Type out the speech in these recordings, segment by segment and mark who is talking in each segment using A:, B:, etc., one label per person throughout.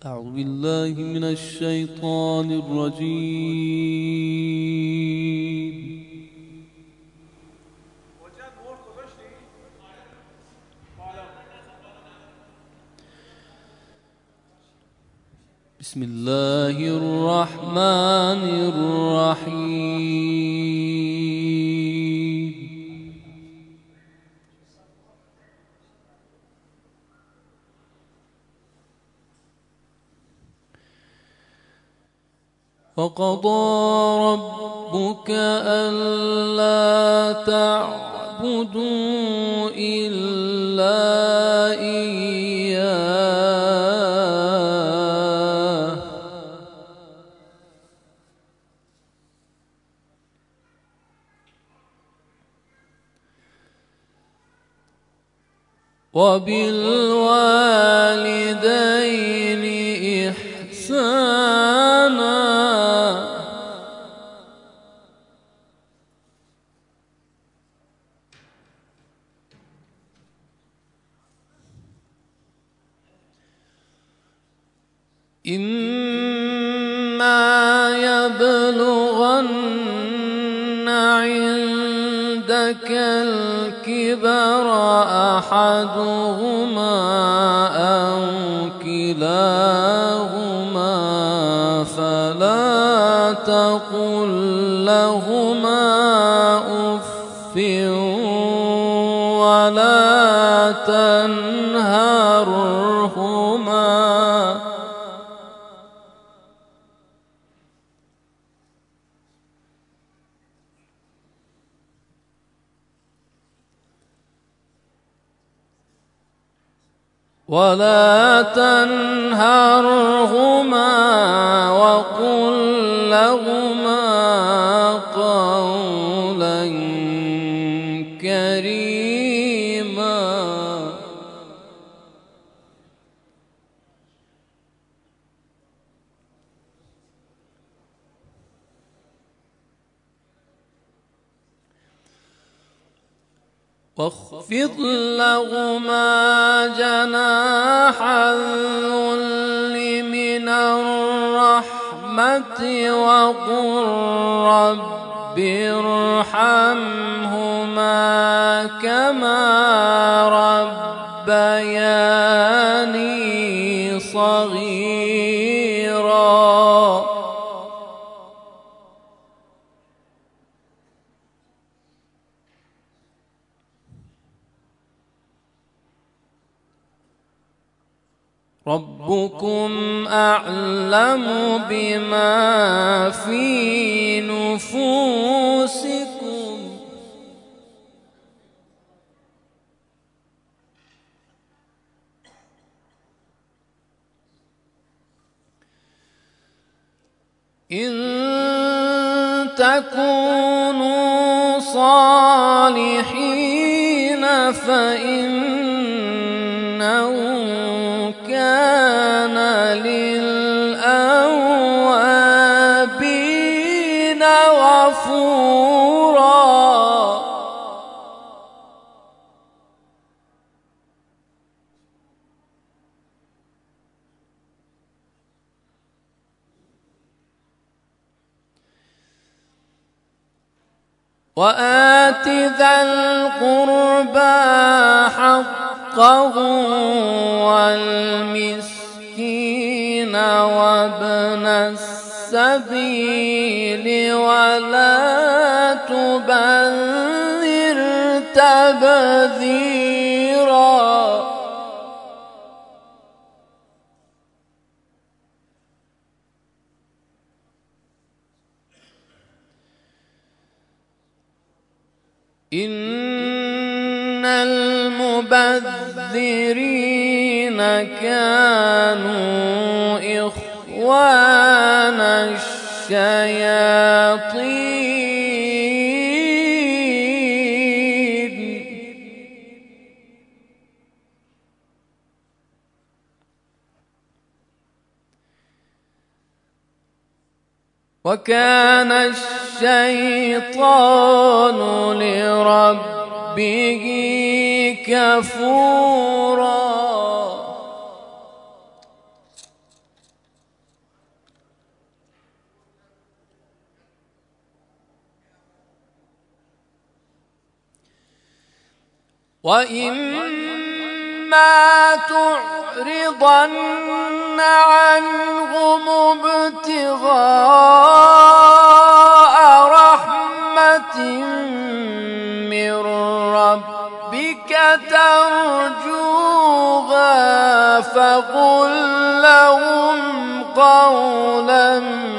A: أعوذ بالله من الشيطان الرجيم. بسم الله الرحمن الرحيم. وقضى ربك ألا تعبدوا إلا إياه وبالوالدين إحسانا إما يبلغن عندك الكبر أحدهما أو كلاهما فلا تقل لهما أف ولا تنهرهما وقل لهما قولا كريما. واخفض لهما جناح الذل من الرحمة وقل رب ارحمهما كما ربياني صغيرا. ربكم أعلم بما في نفوسكم إن تكونوا صالحين فإنه كان للأوابين غفورا. وآت ذا القربى حقه والمسكين وابن السبيل ولا تبذر تبذيرا. إن المبذرين كانوا إخوان الشياطين وكان الشيطان لربه كفورا. وإما تعرضن عنهم ابتغاء رحمة من ربك ترجوها فقل لهم قولا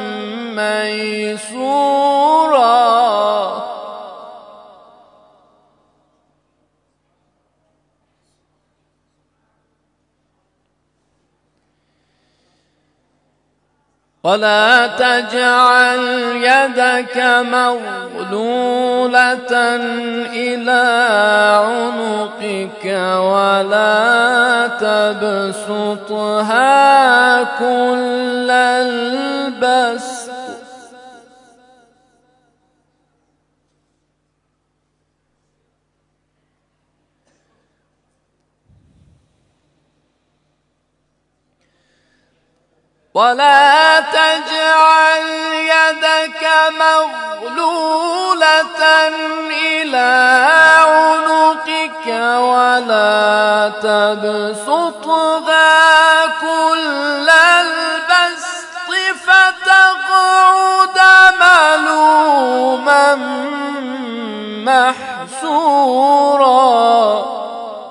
A: ميسورا. ولا تجعل يدك مغلولة إلى عنقك ولا تبسطها كل البسط ولا تجعل يدك مغلولة إلى عنقك ولا تبسطها كل البسط فتقعد ملوما محسورا.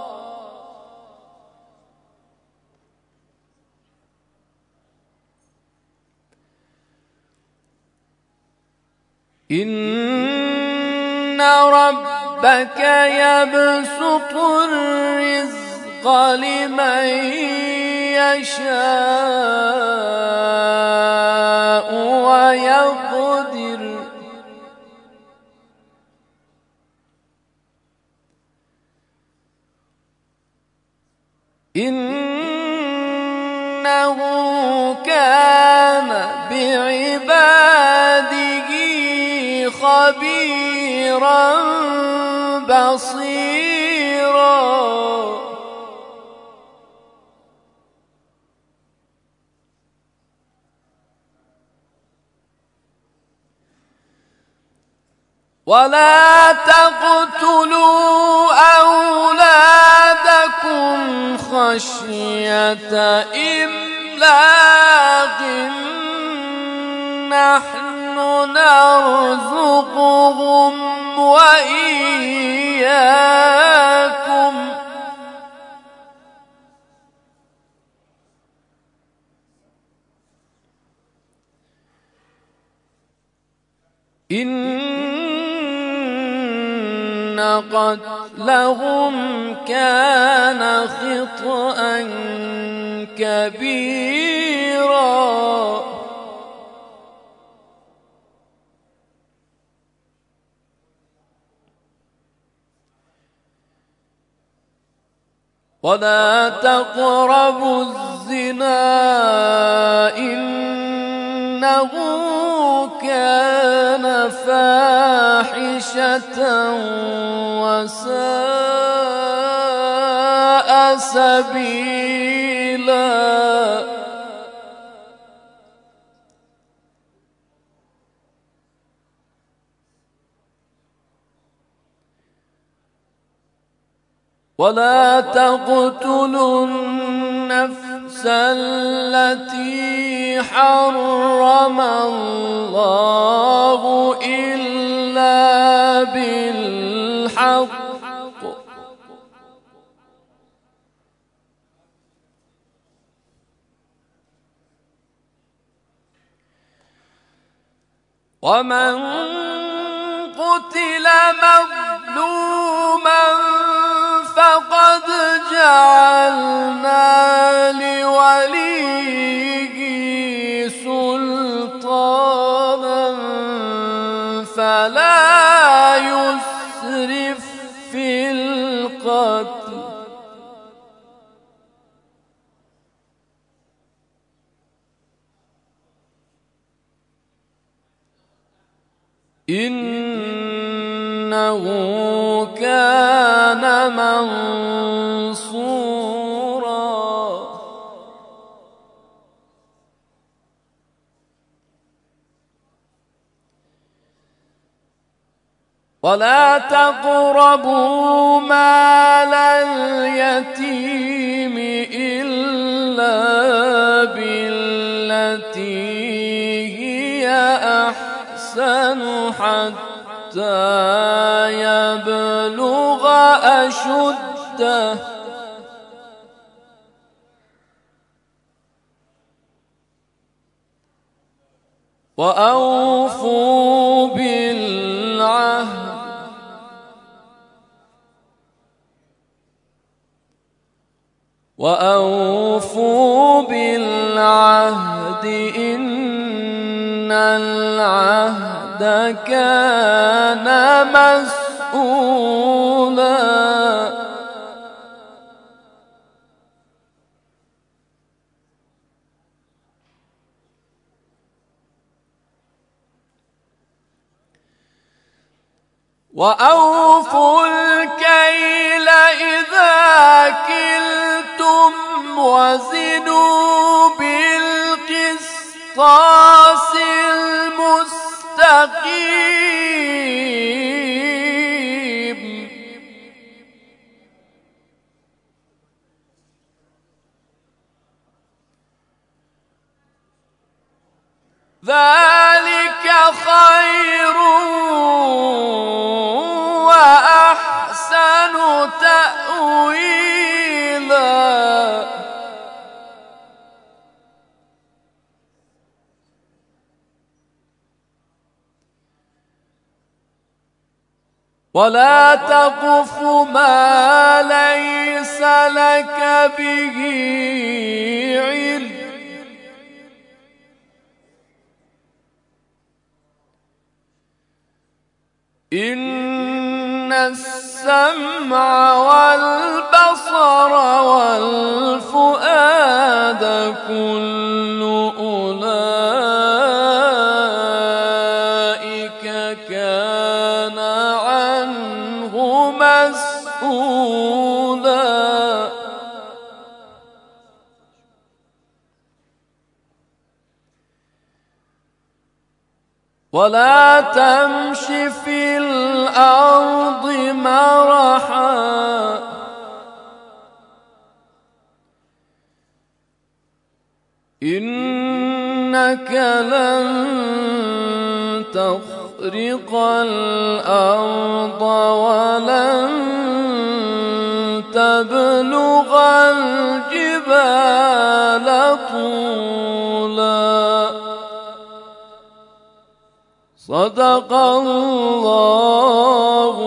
A: إن ربك يبسط الرزق لمن يشاء ويقدر إنه كان بعباده خبيرا بصيرا. ولا تقتلوا أولادكم خشية إملاق نحن نرزقهم وإياكم إن قتلهم كان خطأ كبيرا. ولا تقربوا الزنا إنه كان فاحشة وساء سبيلا. ولا تقتلوا النفس التي حرم الله إلا بالحق ومن قتل مظلوما فقد جعلنا لوليه سلطانا فلا يسرف في القتل إنه كان منصورا. ولا تقربوا مال اليتيم إلا بالتي هي أحسن حتى يبلغ أشده وأوفوا بالعهد إن العهد كان مسؤولا وأوفوا الكيل إذا كلتم وزنوا بالقسطاس المستقيم ذلك خير وأحسن تأويلا ولا تقف ما ليس لك به علم إن السمع والبصر والفؤاد كل أولئك كان عنه مسؤولا ولا تمش في الأرض مرحا إنك لن تخرق الأرض ولن تبلغ الجبال طولا صدق الله